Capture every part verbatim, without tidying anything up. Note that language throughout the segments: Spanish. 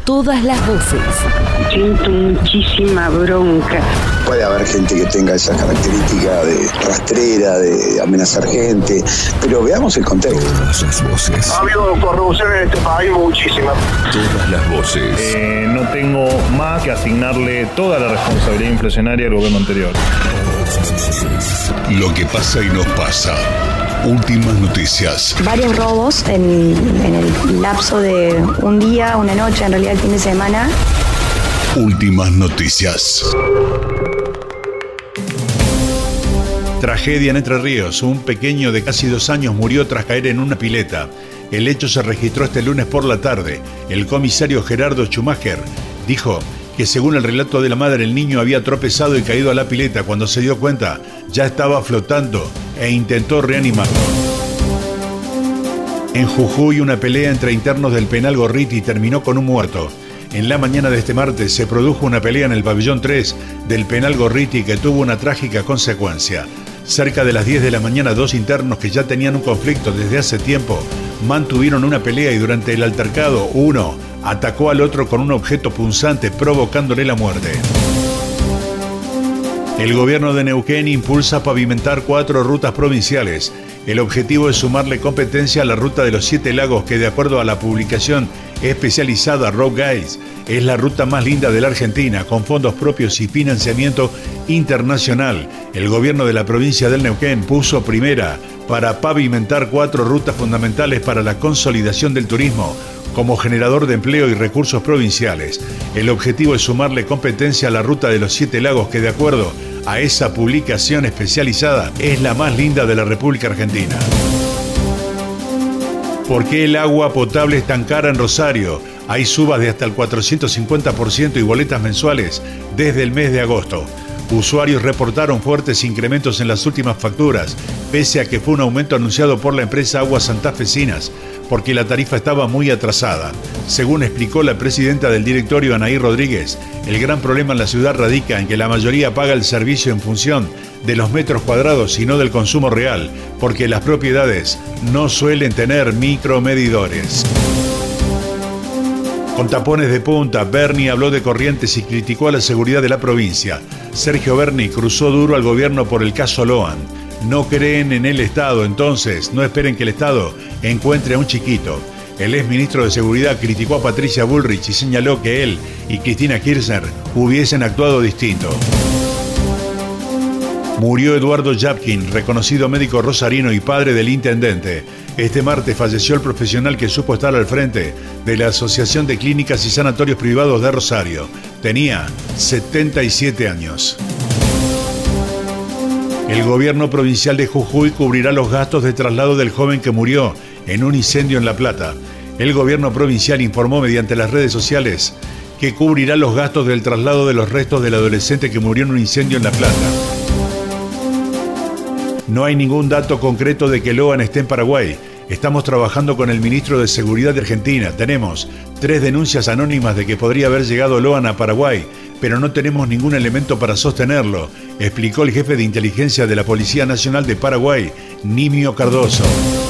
Todas las voces. Siento muchísima bronca. Puede haber gente que tenga esa característica de rastrera, de amenazar gente, pero veamos el contexto. Todas las voces. Ha habido corrupción en este país muchísima. Todas las voces. Eh, no tengo más que asignarle toda la responsabilidad inflacionaria al gobierno anterior. Lo que pasa y nos pasa. Últimas noticias. Varios robos en, en el lapso de un día, una noche, en realidad el fin de semana. Últimas noticias. Tragedia en Entre Ríos. Un pequeño de casi dos años murió tras caer en una pileta. El hecho se registró este lunes por la tarde. El comisario Gerardo Schumacher dijo que según el relato de la madre, el niño había tropezado y caído a la pileta. Cuando se dio cuenta, ya estaba flotando e intentó reanimarlo. En Jujuy, una pelea entre internos del penal Gorriti terminó con un muerto. En la mañana de este martes se produjo una pelea en el pabellón tres del penal Gorriti que tuvo una trágica consecuencia. Cerca de las diez de la mañana, dos internos que ya tenían un conflicto desde hace tiempo mantuvieron una pelea y durante el altercado, uno atacó al otro con un objeto punzante, provocándole la muerte. El gobierno de Neuquén impulsa pavimentar cuatro rutas provinciales. El objetivo es sumarle competencia a la ruta de los Siete Lagos, que de acuerdo a la publicación especializada Road Guides, es la ruta más linda de la Argentina, con fondos propios y financiamiento internacional. El gobierno de la provincia del Neuquén puso primera para pavimentar cuatro rutas fundamentales para la consolidación del turismo, como generador de empleo y recursos provinciales. El objetivo es sumarle competencia a la ruta de los Siete Lagos, que de acuerdo a esa publicación especializada es la más linda de la República Argentina. ¿Por qué el agua potable es tan cara en Rosario? Hay subas de hasta el cuatrocientos cincuenta por ciento y boletas mensuales desde el mes de agosto. Usuarios reportaron fuertes incrementos en las últimas facturas, pese a que fue un aumento anunciado por la empresa Aguas Santafesinas, porque la tarifa estaba muy atrasada. Según explicó la presidenta del directorio, Anaí Rodríguez, el gran problema en la ciudad radica en que la mayoría paga el servicio en función de los metros cuadrados y no del consumo real, porque las propiedades no suelen tener micromedidores. Con tapones de punta, Berni habló de Corrientes y criticó a la seguridad de la provincia. Sergio Berni cruzó duro al gobierno por el caso Loan. No creen en el Estado, entonces no esperen que el Estado encuentre a un chiquito. El exministro de Seguridad criticó a Patricia Bullrich y señaló que él y Cristina Kirchner hubiesen actuado distinto. Murió Eduardo Yapkin, reconocido médico rosarino y padre del intendente. Este martes falleció el profesional que supo estar al frente de la Asociación de Clínicas y Sanatorios Privados de Rosario. Tenía setenta y siete años. El gobierno provincial de Jujuy cubrirá los gastos de traslado del joven que murió en un incendio en La Plata. El gobierno provincial informó mediante las redes sociales que cubrirá los gastos del traslado de los restos del adolescente que murió en un incendio en La Plata. No hay ningún dato concreto de que Loan esté en Paraguay. Estamos trabajando con el ministro de Seguridad de Argentina. Tenemos tres denuncias anónimas de que podría haber llegado Loan a Paraguay, pero no tenemos ningún elemento para sostenerlo, explicó el jefe de inteligencia de la Policía Nacional de Paraguay, Nimio Cardoso.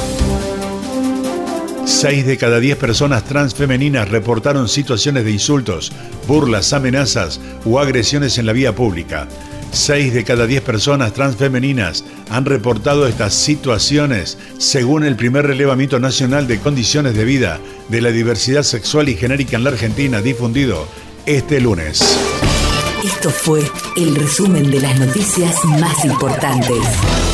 Seis de cada diez personas trans femeninas reportaron situaciones de insultos, burlas, amenazas o agresiones en la vía pública. Seis de cada diez personas trans femeninas han reportado estas situaciones, según el primer relevamiento nacional de condiciones de vida de la diversidad sexual y genérica en la Argentina, difundido este lunes. Esto fue el resumen de las noticias más importantes.